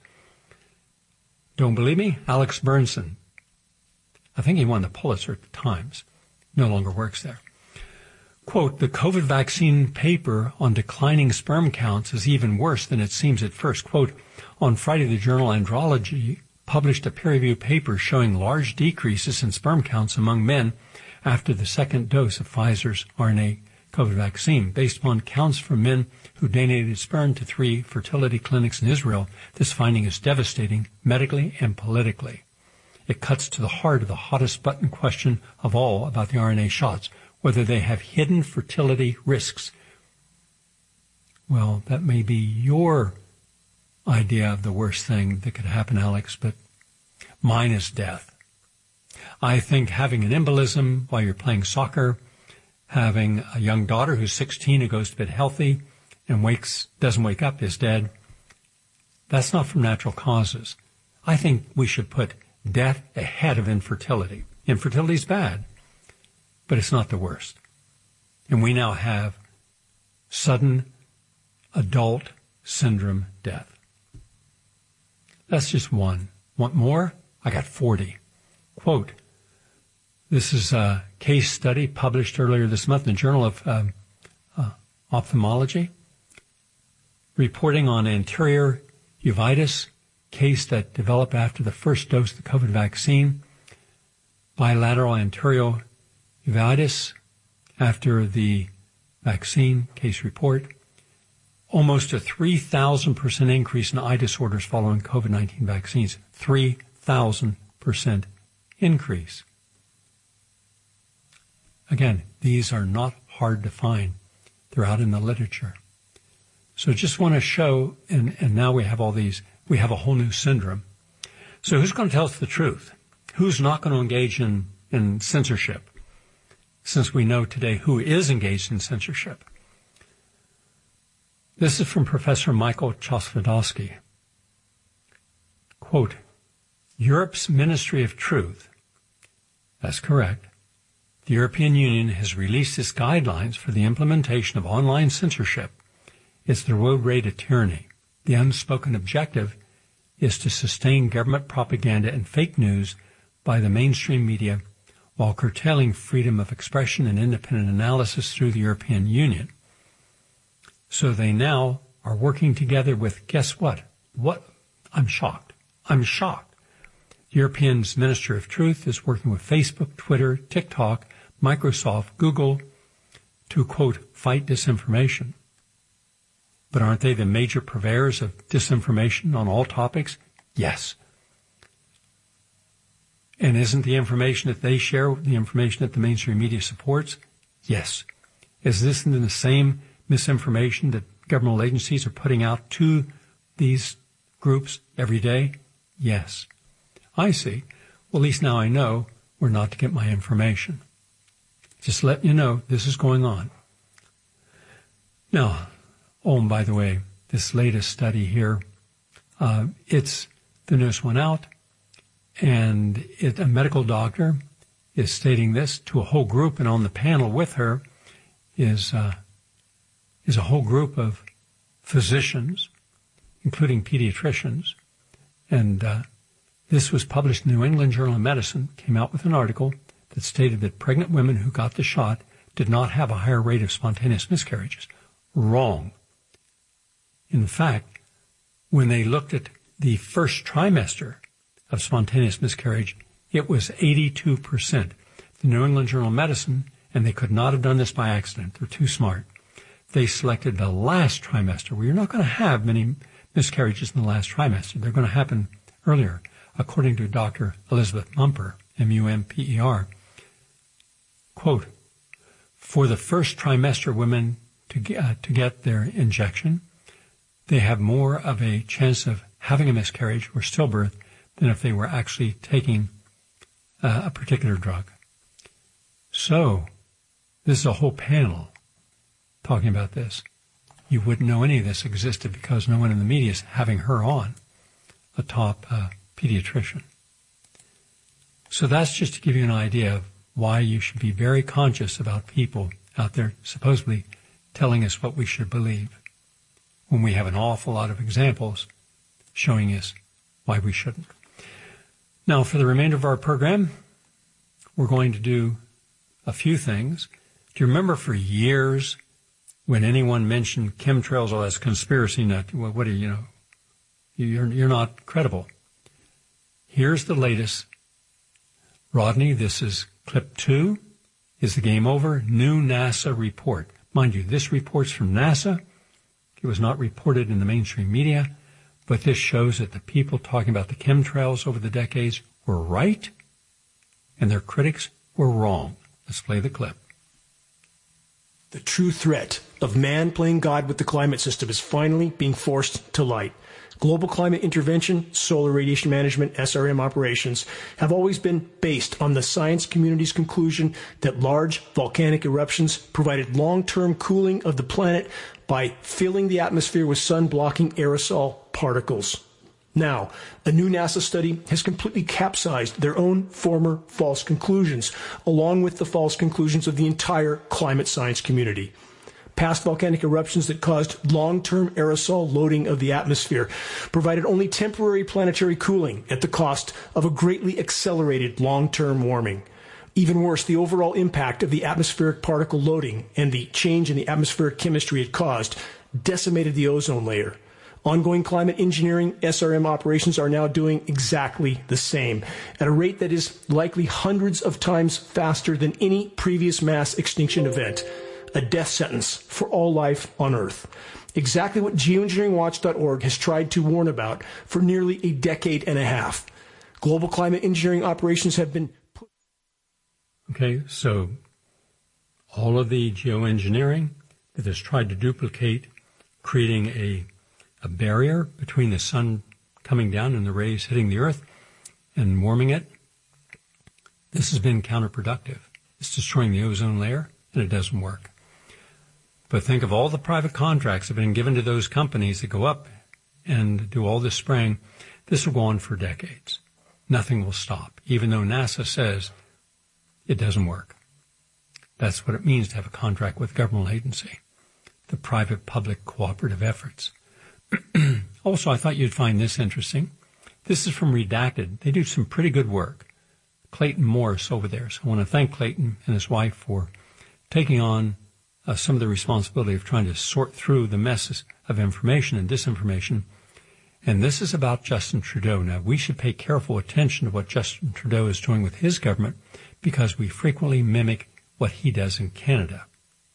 Don't believe me? Alex Bernson. I think he won the Pulitzer at the Times. No longer works there. Quote, the COVID vaccine paper on declining sperm counts is even worse than it seems at first. Quote, on Friday, the journal Andrology published a peer-reviewed paper showing large decreases in sperm counts among men after the second dose of Pfizer's R N A COVID vaccine. Based upon counts from men who donated sperm to three fertility clinics in Israel, this finding is devastating medically and politically. It cuts to the heart of the hottest button question of all about the R N A shots, whether they have hidden fertility risks. Well, that may be your idea of the worst thing that could happen, Alex, but mine is death. I think having an embolism while you're playing soccer, having a young daughter who's sixteen who goes to bed healthy and wakes, doesn't wake up, is dead, that's not from natural causes. I think we should put death ahead of infertility. Infertility is bad, but it's not the worst. And we now have sudden adult syndrome death. That's just one. Want more? I got forty. Quote, this is a case study published earlier this month in the Journal of uh, uh, Ophthalmology, reporting on anterior uveitis, case that developed after the first dose of the COVID vaccine, bilateral anterior uveitis after the vaccine, case report, almost a three thousand percent increase in eye disorders following COVID nineteen vaccines. three thousand percent increase. Again, these are not hard to find. They're out in the literature. So just want to show, and, and now we have all these, we have a whole new syndrome. So who's going to tell us the truth? Who's not going to engage in, in censorship? Since we know today who is engaged in censorship. This is from Professor Michael Chosvidowski. Quote, Europe's Ministry of Truth, that's correct, the European Union has released its guidelines for the implementation of online censorship. It's the road rate of tyranny. The unspoken objective is to sustain government propaganda and fake news by the mainstream media while curtailing freedom of expression and independent analysis through the European Union. So they now are working together with, guess what? What? I'm shocked. I'm shocked. The European Minister of Truth is working with Facebook, Twitter, TikTok, Microsoft, Google to, quote, fight disinformation. But aren't they the major purveyors of disinformation on all topics? Yes. And isn't the information that they share the information that the mainstream media supports? Yes. Is this the same misinformation that governmental agencies are putting out to these groups every day? Yes. I see. Well, at least now I know where not to get my information. Just letting you know this is going on. Now, oh, and by the way, this latest study here, uh, it's, the news went out, and it, a medical doctor is stating this to a whole group, and on the panel with her is, uh, is a whole group of physicians, including pediatricians, and, uh, this was published in the New England Journal of Medicine, came out with an article that stated that pregnant women who got the shot did not have a higher rate of spontaneous miscarriages. Wrong. In fact, when they looked at the first trimester of spontaneous miscarriage, it was eighty-two percent. The New England Journal of Medicine and they could not have done this by accident. They're too smart. They selected the last trimester, where you're not going to have many miscarriages in the last trimester. They're going to happen earlier, according to Doctor Elizabeth Mumper, M U M P E R. Quote, for the first trimester women to get, uh, to get their injection, they have more of a chance of having a miscarriage or stillbirth than if they were actually taking uh, a particular drug. So, this is a whole panel talking about this. You wouldn't know any of this existed because no one in the media is having her on, a top uh, pediatrician. So that's just to give you an idea of why you should be very conscious about people out there supposedly telling us what we should believe, when we have an awful lot of examples showing us why we shouldn't. Now, for the remainder of our program, we're going to do a few things. Do you remember for years when anyone mentioned chemtrails, oh, that's conspiracy nut, well, what do you, you know, you're, you're not credible. Here's the latest. Rodney, this is clip two. Is the game over? New NASA report. Mind you, this report's from NASA. It was not reported in the mainstream media, but this shows that the people talking about the chemtrails over the decades were right, and their critics were wrong. Let's play the clip. The true threat of man playing God with the climate system is finally being forced to light. Global climate intervention, solar radiation management, S R M operations have always been based on the science community's conclusion that large volcanic eruptions provided long-term cooling of the planet by filling the atmosphere with sun-blocking aerosol particles. Now, a new NASA study has completely capsized their own former false conclusions, along with the false conclusions of the entire climate science community. Past volcanic eruptions that caused long-term aerosol loading of the atmosphere provided only temporary planetary cooling at the cost of a greatly accelerated long-term warming. Even worse, the overall impact of the atmospheric particle loading and the change in the atmospheric chemistry it caused decimated the ozone layer. Ongoing climate engineering S R M operations are now doing exactly the same, at a rate that is likely hundreds of times faster than any previous mass extinction event. A death sentence for all life on Earth. Exactly what geoengineering watch dot org has tried to warn about for nearly a decade and a half. Global climate engineering operations have been put... Okay, so all of the geoengineering that has tried to duplicate creating a, a barrier between the sun coming down and the rays hitting the Earth and warming it, this has been counterproductive. It's destroying the ozone layer, and it doesn't work. But think of all the private contracts that have been given to those companies that go up and do all this spraying. This will go on for decades. Nothing will stop, even though NASA says it doesn't work. That's what it means to have a contract with a governmental agency, the private-public cooperative efforts. Also, I thought you'd find this interesting. This is from Redacted. They do some pretty good work. Clayton Morris over there. So I want to thank Clayton and his wife for taking on uh, some of the responsibility of trying to sort through the messes of information and disinformation. And this is about Justin Trudeau. Now, we should pay careful attention to what Justin Trudeau is doing with his government because we frequently mimic what he does in Canada.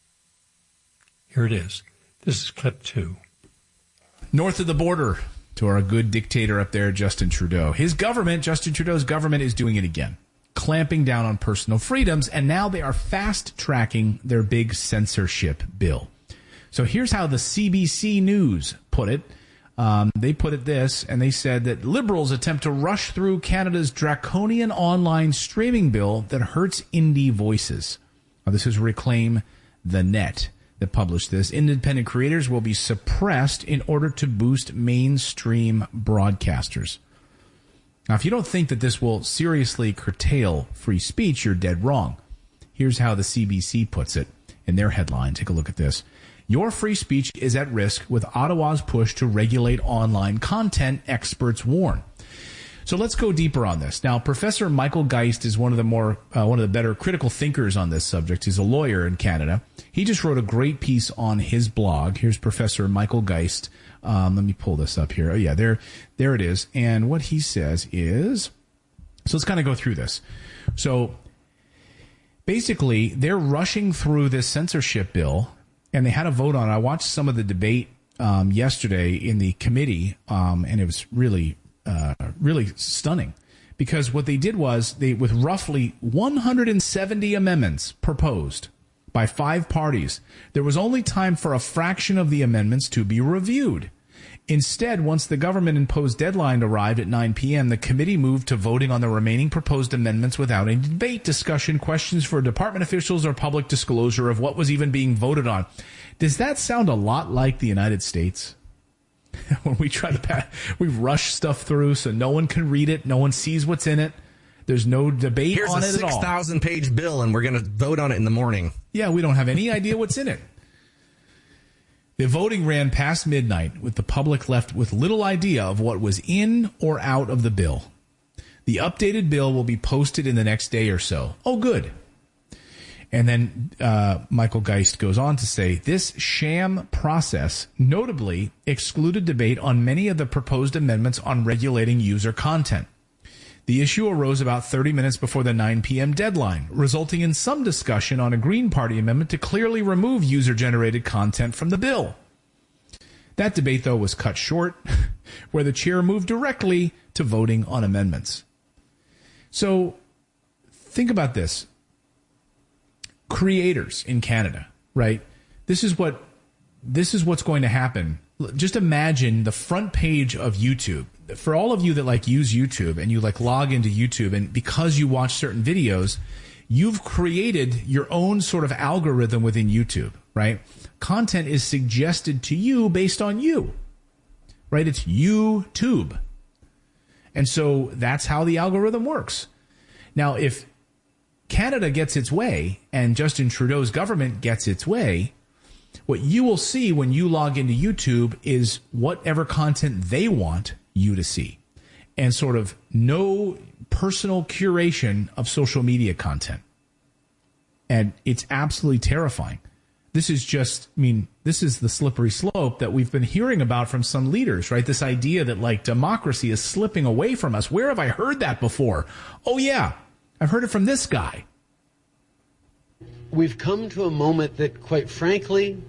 Here it is. This is clip two. North of the border to our good dictator up there, Justin Trudeau. His government, Justin Trudeau's government, is doing it again, clamping down on personal freedoms, and now they are fast-tracking their big censorship bill. So here's how the C B C News put it. Um, they put it this, and they said that Liberals attempt to rush through Canada's draconian online streaming bill that hurts indie voices. Now, this is Reclaim the Net that published this. Independent creators will be suppressed in order to boost mainstream broadcasters. Now, if you don't think that this will seriously curtail free speech, you're dead wrong. Here's how the C B C puts it in their headline. Take a look at this. Your free speech is at risk with Ottawa's push to regulate online content, experts warn. So let's go deeper on this. Now, Professor Michael Geist is one of the more, uh, one of the better critical thinkers on this subject. He's a lawyer in Canada. He just wrote a great piece on his blog. Here's Professor Michael Geist. Um, let me pull this up here. Oh, yeah, there, there it is. And what he says is, so let's kind of go through this. So basically, they're rushing through this censorship bill, and they had a vote on it. I watched some of the debate um, yesterday in the committee, um, and it was really, uh, really stunning. Because what they did was, they with roughly one hundred seventy amendments proposed by five parties, there was only time for a fraction of the amendments to be reviewed. Instead, once the government-imposed deadline arrived at nine p.m., the committee moved to voting on the remaining proposed amendments without any debate, discussion, questions for department officials, or public disclosure of what was even being voted on. Does that sound a lot like the United States? When we try to pass, we rush stuff through so no one can read it, no one sees what's in it. There's no debate Here's on it at all. Here's a six thousand page bill, and we're going to vote on it in the morning. Yeah, we don't have any idea what's in it. The voting ran past midnight, with the public left with little idea of what was in or out of the bill. The updated bill will be posted in the next day or so. Oh, good. And then uh, Michael Geist goes on to say, this sham process notably excluded debate on many of the proposed amendments on regulating user content. The issue arose about thirty minutes before the nine p.m. deadline, resulting in some discussion on a Green Party amendment to clearly remove user-generated content from the bill. That debate, though, was cut short, where the chair moved directly to voting on amendments. So think about this. Creators in Canada, right? This is what this is what's going to happen. Just imagine the front page of YouTube. For all of you that like use YouTube and you like log into YouTube, and because you watch certain videos, you've created your own sort of algorithm within YouTube, right? Content is suggested to you based on you, right? It's YouTube. And so that's how the algorithm works. Now, if Canada gets its way and Justin Trudeau's government gets its way, what you will see when you log into YouTube is whatever content they want you to see, and sort of no personal curation of social media content. And it's absolutely terrifying. This is just, I mean, this is the slippery slope that we've been hearing about from some leaders, right? This idea that, like, democracy is slipping away from us. Where have I heard that before? Oh, yeah. I've heard it from this guy. We've come to a moment that, quite frankly,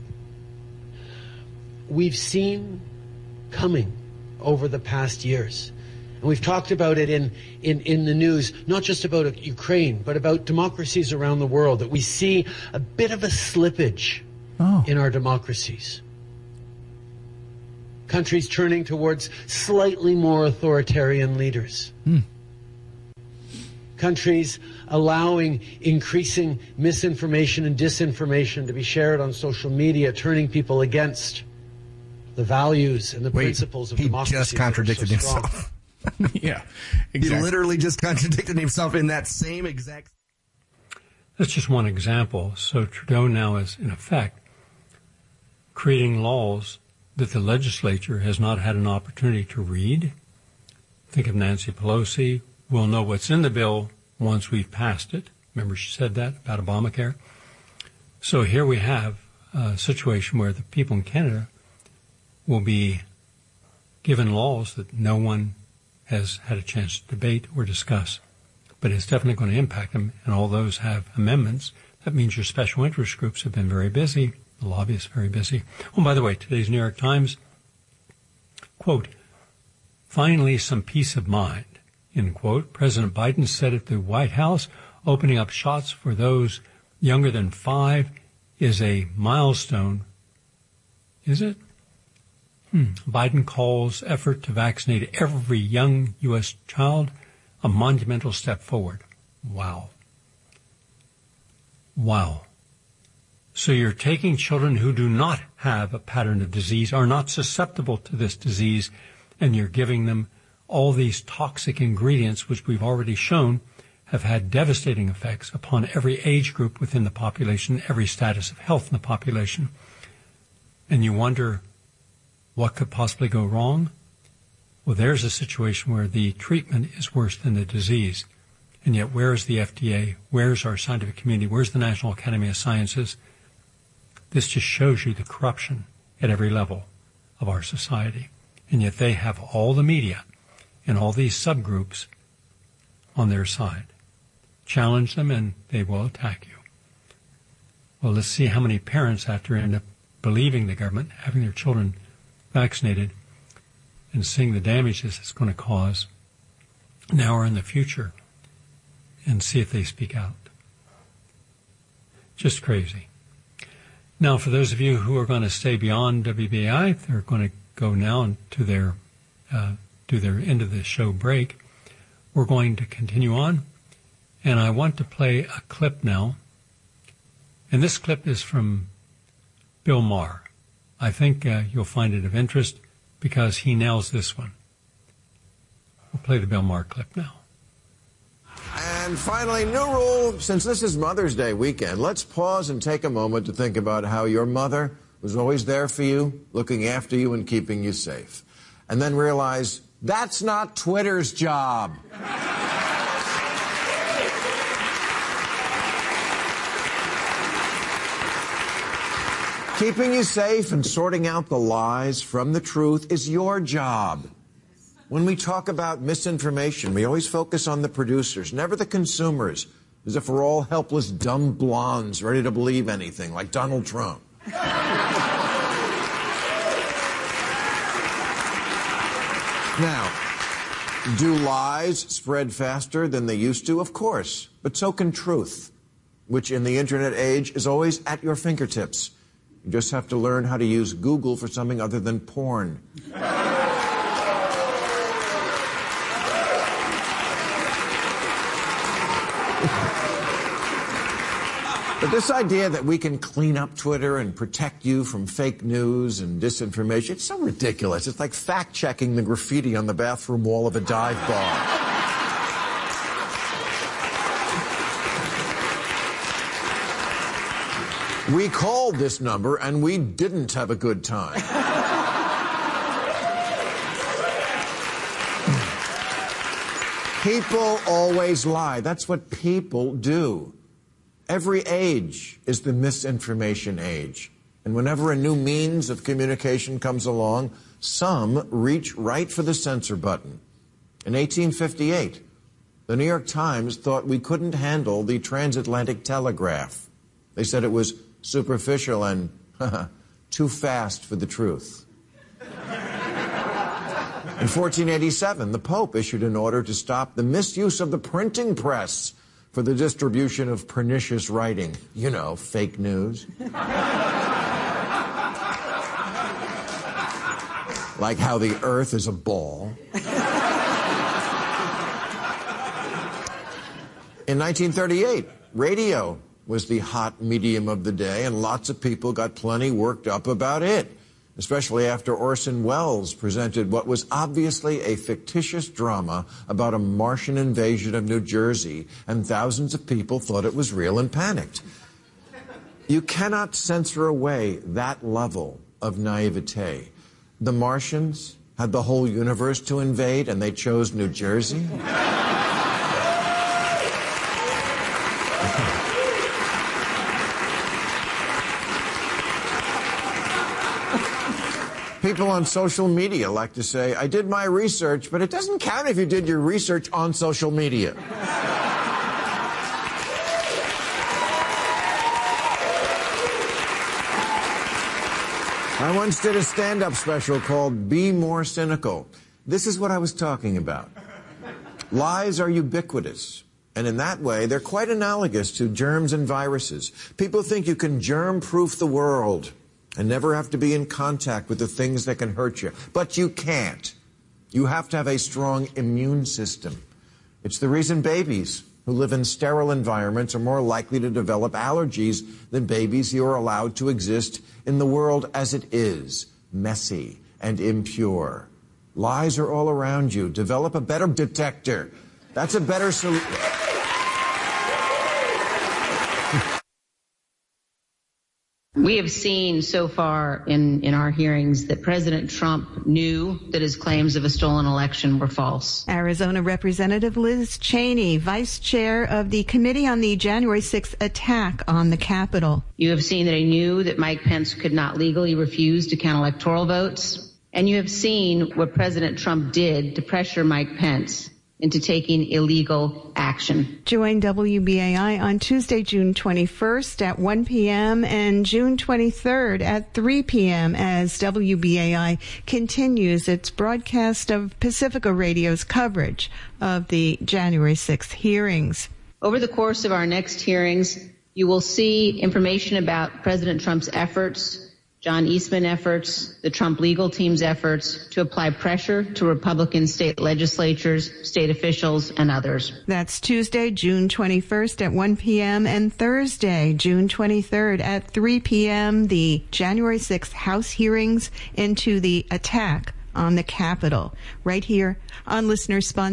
we've seen coming over the past years. And we've talked about it in, in, in the news, not just about Ukraine, but about democracies around the world, that we see a bit of a slippage oh. in our democracies. Countries turning towards slightly more authoritarian leaders. Hmm. Countries allowing increasing misinformation and disinformation to be shared on social media, turning people against the values and the Wait, principles of he democracy. He just contradicted so himself. Yeah, exactly. He literally just contradicted himself in that same exact... That's just one example. So Trudeau now is, in effect, creating laws that the legislature has not had an opportunity to read. Think of Nancy Pelosi. We'll know what's in the bill once we've passed it. Remember she said that about Obamacare? So here we have a situation where the people in Canada will be given laws that no one has had a chance to debate or discuss. But it's definitely going to impact them, and all those have amendments. That means your special interest groups have been very busy, the lobbyists very busy. Oh, by the way, today's New York Times, quote, finally some peace of mind. End quote. President Biden said at the White House, opening up shots for those younger than five is a milestone. Is it? Hmm. Biden calls effort to vaccinate every young U S child a monumental step forward. Wow. Wow. So you're taking children who do not have a pattern of disease, are not susceptible to this disease, and you're giving them all these toxic ingredients, which we've already shown have had devastating effects upon every age group within the population, every status of health in the population. And you wonder what could possibly go wrong? Well, there's a situation where the treatment is worse than the disease. And yet, where is the F D A? Where's our scientific community? Where's the National Academy of Sciences? This just shows you the corruption at every level of our society. And yet they have all the media and all these subgroups on their side. challenge them, and they will attack you. Well, let's see how many parents, after end up believing the government, having their children vaccinated, and seeing the damages it's going to cause now or in the future, and see if they speak out. Just crazy. Now, for those of you who are going to stay beyond W B I, they're going to go now to their uh, to their end of the show break. We're going to continue on, and I want to play a clip now. And this clip is from Bill Maher. I think uh, you'll find it of interest because he nails this one. We'll play the Bill Maher clip now. And finally, new rule, since this is Mother's Day weekend, let's pause and take a moment to think about how your mother was always there for you, looking after you and keeping you safe. And then realize that's not Twitter's job. Keeping you safe and sorting out the lies from the truth is your job. When we talk about misinformation, we always focus on the producers, never the consumers, as if we're all helpless, dumb blondes ready to believe anything, like Donald Trump. Now, do lies spread faster than they used to? Of course, but so can truth, which in the internet age is always at your fingertips. You just have to learn how to use Google for something other than porn. But this idea that we can clean up Twitter and protect you from fake news and disinformation, it's so ridiculous. It's like fact-checking the graffiti on the bathroom wall of a dive bar. We called this number and we didn't have a good time. People always lie. That's what people do. Every age is the misinformation age. And whenever a new means of communication comes along, some reach right for the censor button. In eighteen fifty-eight, the New York Times thought we couldn't handle the transatlantic telegraph. They said it was superficial and too fast for the truth. In fourteen eighty-seven, the Pope issued an order to stop the misuse of the printing press for the distribution of pernicious writing. You know, fake news. Like how the earth is a ball. In nineteen thirty-eight, radio was the hot medium of the day, and lots of people got plenty worked up about it, especially after Orson Welles presented what was obviously a fictitious drama about a Martian invasion of New Jersey, and thousands of people thought it was real and panicked. You cannot censor away that level of naivete. The Martians had the whole universe to invade, and they chose New Jersey? People on social media like to say, I did my research, but it doesn't count if you did your research on social media. I once did a stand-up special called Be More Cynical. This is what I was talking about. Lies are ubiquitous, and in that way, they're quite analogous to germs and viruses. People think you can germ-proof the world and never have to be in contact with the things that can hurt you. But you can't. You have to have a strong immune system. It's the reason babies who live in sterile environments are more likely to develop allergies than babies who are allowed to exist in the world as it is, messy and impure. Lies are all around you. Develop a better detector. That's a better solution. We have seen so far in, in our hearings that President Trump knew that his claims of a stolen election were false. Arizona Representative Liz Cheney, vice chair of the Committee on the January sixth attack on the Capitol. You have seen that he knew that Mike Pence could not legally refuse to count electoral votes. And you have seen what President Trump did to pressure Mike Pence into taking illegal action. Join W B A I on Tuesday, June twenty-first at one p.m. and June twenty-third at three p.m. as W B A I continues its broadcast of Pacifica Radio's coverage of the January sixth hearings. Over the course of our next hearings, you will see information about President Trump's efforts, John Eastman efforts, the Trump legal team's efforts to apply pressure to Republican state legislatures, state officials, and others. That's Tuesday, June twenty-first at one p.m. and Thursday, June twenty-third at three p.m. the January sixth House hearings into the attack on the Capitol, right here on Listener Sponsored.